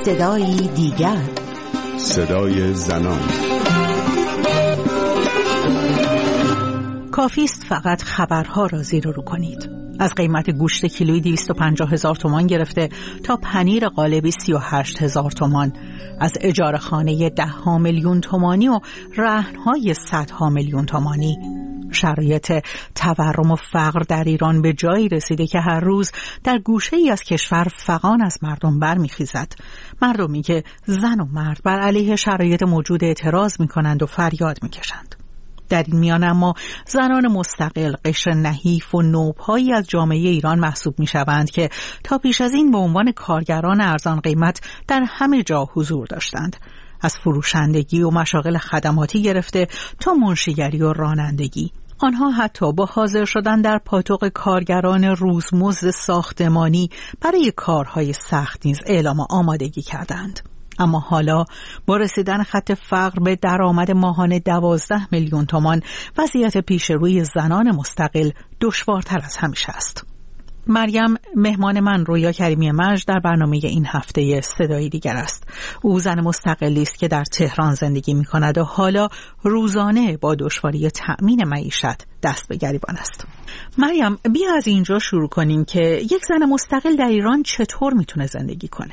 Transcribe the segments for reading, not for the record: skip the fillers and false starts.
صدایی دیگر، صدای زنان. کافیست فقط خبرها را زیر و رو کنید. از قیمت گوشت کیلویی 250,000 تومان گرفته تا پنیر قالبی 38,000 تومان، از اجاره خانه 10 میلیون تومانی و رهن‌های 100 میلیون تومانی. شرایط تورم و فقر در ایران به جایی رسیده که هر روز در گوشه‌ای از کشور فغان از مردم برمیخیزد. مردمی که زن و مرد بر علیه شرایط موجود اعتراض می‌کنند و فریاد می‌کشند. در این میان اما زنان مستقل قشر نحیف و نوپایی از جامعه ایران محسوب می‌شوند که تا پیش از این به عنوان کارگران ارزان قیمت در همه جا حضور داشتند، از فروشندگی و مشاغل خدماتی گرفته تا منشیگری و رانندگی. آنها حتی با حاضر شدن در پاتوق کارگران روزمزد ساختمانی برای کارهای سخت نیز اعلام آمادگی کردند. اما حالا با رسیدن خط فقر به درآمد ماهانه 12 میلیون تومان، وضعیت پیش روی زنان مستقل دشوارتر از همیشه است. مریم مهمان من رویا کریمی مجد در برنامه این هفته صدای دیگر است. او زن مستقلی است که در تهران زندگی می کند و حالا روزانه با دشواری تأمین معیشت دست به گریبان است. مریم، بیا از اینجا شروع کنیم که یک زن مستقل در ایران چطور میتونه زندگی کنه؟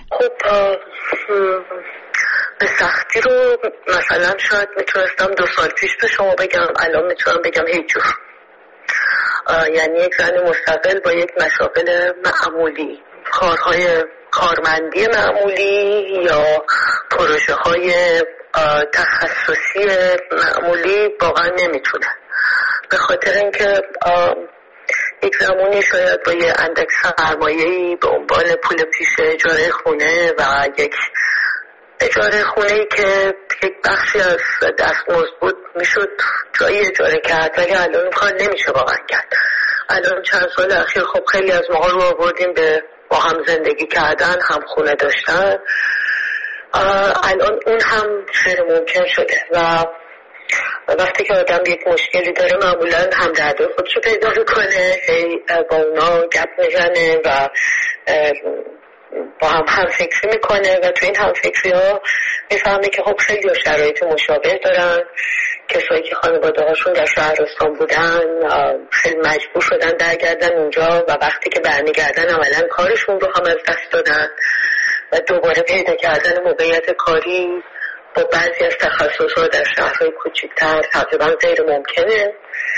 به سختی رو مثلا شاید میتونستم 2 سال پیش به شما بگم، الان میتونم بگم هیچ جور. یعنی یک زن مستقل با یک مشاغل معمولی، کارهای کارمندی معمولی یا پروژه های تخصصی معمولی واقعا نمیتونه، به خاطر اینکه یک زمانی شاید با یه اندک سرمایه‌ای به عنوان پول پیش اجاره خونه و یک اجاره خونه‌ای که یک بخشی از دستمزد بود میشد جایی اجاره کرد، ولی الان کار نمیشه واقعا کرد. الان چند سال اخیر خب خیلی از ماها رو آوردیم به با هم زندگی کردن، هم خونه داشتن. الان اون هم غیر ممکن شده و وقتی که آدم یک مشکلی داره معمولا همدردی خودشو پیدا میکنه، با اونا گپ میزنه و با هم فکری میکنه و تو این هم فکری ها میفهمه که خب خیلی شرایط مشابه دارن. کسایی که خانواده هاشون در شهرستان بودن خیلی مجبور شدن درگردن اونجا و وقتی که برمیگردن عملا کارشون رو هم از دست دادن و دوباره پیدا کردن موقعیت کاری با بعضی از تخصص‌ها در شهرهای کوچکتر تقریبا غیر ممکنه.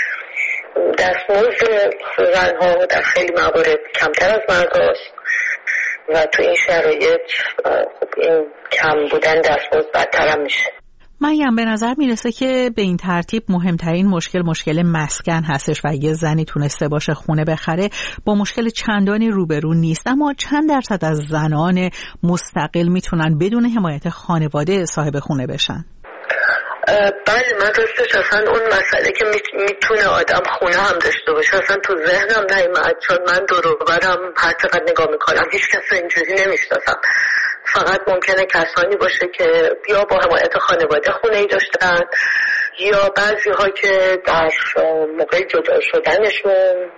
دستمزد زن‌ها در خیلی موارد کمتر از مردهاست و تو این شرایط خب این کم بودن دستمزد بدتر هم میشه. مریم، به نظر میرسه که به این ترتیب مهمترین مشکل مسکن هستش و اگه زنی تونسته باشه خونه بخره با مشکل چندانی روبرو نیست. اما چند درصد از زنان مستقل میتونن بدون حمایت خانواده صاحب خونه بشن؟ بله، من راستش اصلا اون مسئله که میتونه آدم خونه هم داشته باشه اصلا تو ذهنم نیومد، چون من دور و برم هر چقدر نگاه میکنم هیچ کس اینجوری نمیشناسم. فقط ممکنه کسانی باشه که یا با حمایت خانواده خونه ای داشتن یا بعضی ها که در موقع جدا شدنشون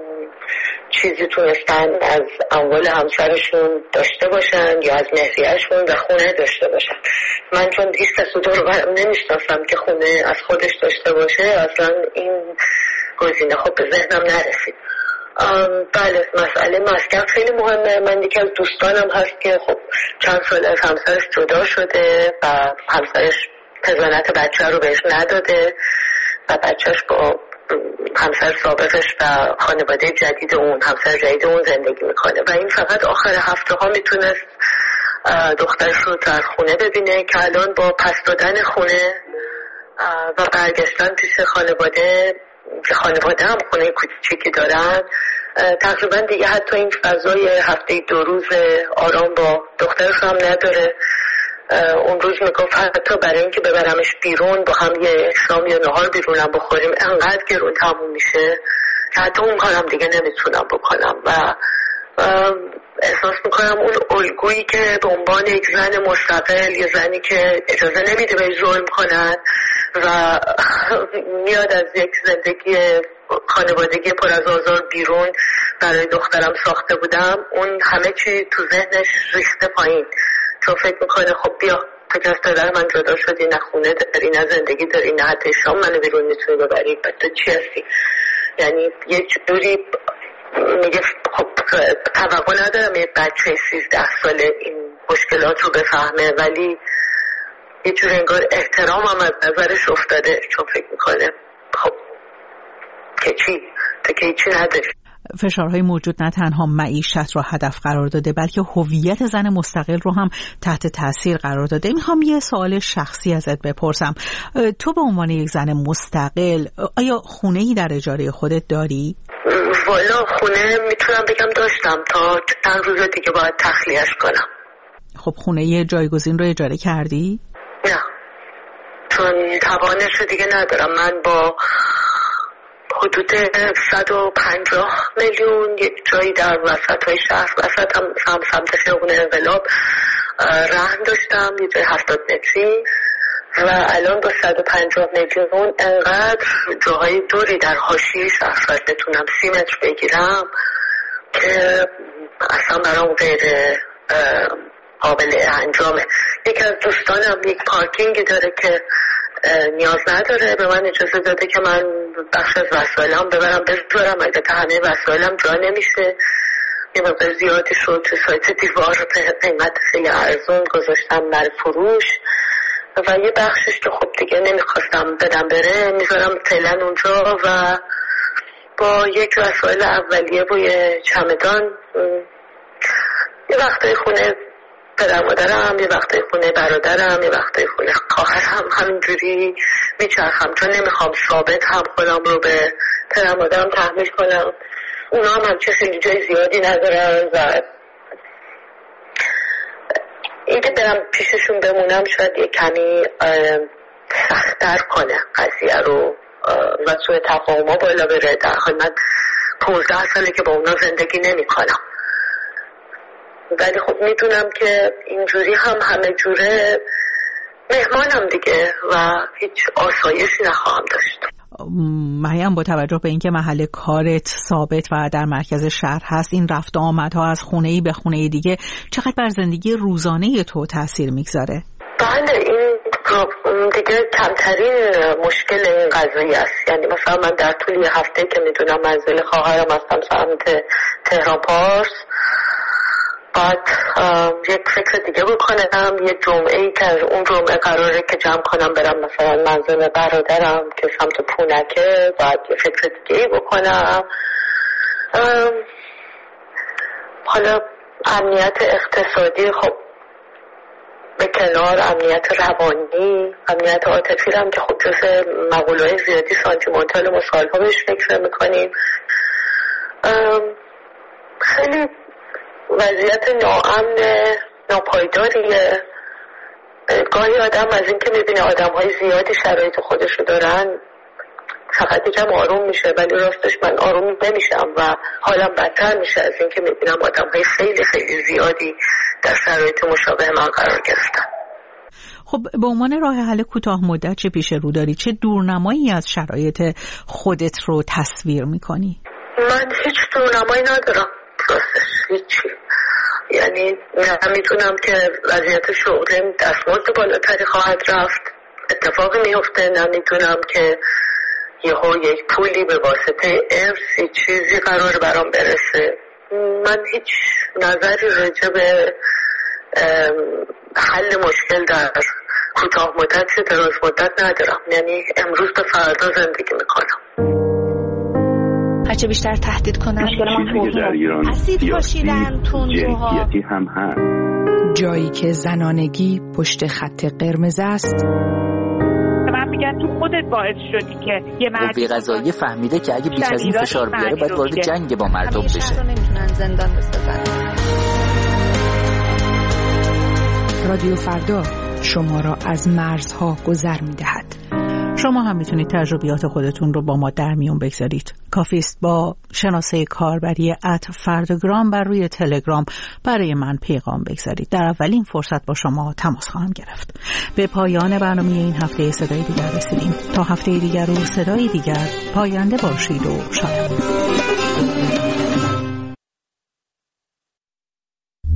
چیزی تونستن از اموال همسرشون داشته باشن یا از مهریه‌شون و خونه داشته باشن. من چون هیچ کس رو دور برم نمیشناسم که خونه از خودش داشته باشه، اصلا این گزینه خب به ذهنم نرسید. بله، مسئله مسکن خیلی مهمه. من یکی از دوستانم هست که خب چند سال از همسرش جدا شده و همسرش پزنت بچه رو بهش نداده و بچهش با همسر سابقش و خانواده جدید اون، همسر جدید اون زندگی میکنه و این فقط آخر هفته ها میتونست دخترش رو در خونه ببینه که الان با پس دادن خونه و برگشتن پیش خانواده که خانواده هم خونه کوچیکی دارن، تقریبا دیگه حتی این فضای هفته 2 روز آرام با دخترش هم نداره. اون روز میگفت حتی برای اینکه ببرمش بیرون با هم یه شام یا نهار بیرونم بخوریم انقدر گرون تموم میشه که حتی اون کارم دیگه نمیتونم بکنم و احساس میکنم اون الگویی که به عنوان یک زن مستقل، یه زنی که اجازه نمیده بهش ظلم کنن و میاد از یک زندگی خانوادگی پر از آزار بیرون برای دخترم ساخته بودم، اون همه چی تو ذهنش ریخته پایین، تو فکر میکنه خب بیا تو از پدر من جدا شدی، نه خونه داری نه زندگی داری نه حتی شام منو بیرون میتونی ببری، تو چی هستی؟ یعنی یه جوری میگه خب توقع ندارم یه بچه 13 ساله این مشکلات رو بفهمه، ولی یه جور انگار احترام هم از نظرش افتاده، چون فکر میکنه خب که چی؟ تو که چی نداری. فشارهای موجود نه تنها معیشت رو هدف قرار داده بلکه هویت زن مستقل رو هم تحت تاثیر قرار داده. میخوام یه سوال شخصی ازت بپرسم. تو به عنوان یک زن مستقل آیا خونه‌ای در اجاره خودت داری؟ والا خونه میتونم بگم داشتم تا چند روز دیگه باید تخلیه‌اش کنم. خب خونه جایگزین رو اجاره کردی؟ نه، چون توانش رو دیگه ندارم. من با حدود 150 میلیون یک جایی در وسط های شهر، وسط هم سمت خیابون انقلاب رهن داشتم، یه جای 70 متری، و الان با 150 میلیون انقدر جاهای دوری در حاشیه شهر بتونم 30 متر بگیرم که اصلا برام غیر قابل انجامه. یکی از دوستانم یک پارکینگی داره که نیاز نداره، به من اجازه داده که من بخش از وسایلم ببرم بذارم، البته همه وسایلم جا نمیشه، یه مقدار زیادی شد تو سایت دیوار قیمت خیلی ارزون گذاشتم برای فروش، و یه بخشش که خب دیگه نمیخواستم بدم بره میذارم فعلا اونجا، و با یک وسایل اولیه با یه چمدان یه وقتای خونه پدر مادرم، یه وقتای خونه برادرم، یه وقتای خونه خواهرم، همینجوری میچرخم، چون نمیخوام ثابت هم خودم رو به پدر مادرم تحمیل کنم. اونا هم همچه خیلی جای زیادی ندارن و اینکه برم پیششون بمونم شاید یه کمی سخت‌تر کنه قضیه رو و سوء تفاهم‌ها بالا بره. در حال من 15 ساله که با اونا زندگی نمی کنم، ولی خب میدونم که اینجوری هم همه جوره مهمانم دیگه و هیچ آسایشی نخواهم داشت. مریم، با توجه به اینکه محل کارت ثابت و در مرکز شهر هست، این رفت و آمدها از خونه‌ای به خونه دیگه چقدر بر زندگی روزانه تو تاثیر میگذاره؟ بله، این دیگه کمترین مشکل این قضیه است. یعنی مثلا من در طول یه هفته که میدونم منزل خواهرم هستم سمت تهران پارس، بعد یک فکر دیگه بکنم، یه جمعه‌ای که از اون جمعه قراره که جمع کنم برم مثلا منزل برادرم که سمت پونکه، بعد یه فکر دیگه بکنم. حالا امنیت اقتصادی خب به کنار، امنیت روانی، امنیت عاطفی هم که خب جز مقوله‌های زیادی سانتیمانتال ما سالها بهش فکر میکنیم. خیلی وضعیت ناامن ناپایداریه. گاهی آدم از این که میبینه آدم های زیادی شرایط خودشو دارن فقط یکم آروم میشه، ولی راستش من آروم نمیشم و حالم بدتر میشه از این که میبینم آدم های خیلی خیلی زیادی در شرایط مشابه من قرار گرفتن. خب به عنوان راه حل کوتاه مدت چه پیش رو داری؟ چه دورنمایی از شرایط خودت رو تصویر میکنی؟ من هیچ دورنمایی ندارم راستش، هیچی. یعنی نمیتونم که وضعیت شغلیم دستمزد بالاتری خواهد رفت، اتفاقی میفته، نمیتونم که یهو یک پولی به واسطه ارث چیزی قرار برام برسه. من هیچ نظری راجع به حل مشکل در کوتاه مدت یا دراز مدت ندارم. یعنی امروز تا فردا زندگی میکنم. هرچه بیشتر تهدید کنن اسید پاشیدن تندروها هم هست. جایی که زنانگی پشت خط قرمز است. من میگم تو خودت باعث شدی که یه قوه قضاییه فهمیده که اگه بیش از این فشار بیاره باید وارد جنگ با مردم بشه. نمیتونن زندان بسازن. رادیو فردا شما را از مرزها گذر میدهد. شما هم میتونید تجربیات خودتون رو با ما در میون بگذارید. کافی است با شناسه کاربری @فرداگرام بر روی تلگرام برای من پیغام بگذارید. در اولین فرصت با شما تماس خواهم گرفت. به پایان برنامه این هفته صدای دیگر رسیدیم. تا هفته دیگر و صدای دیگر، پاینده باشید و شاد.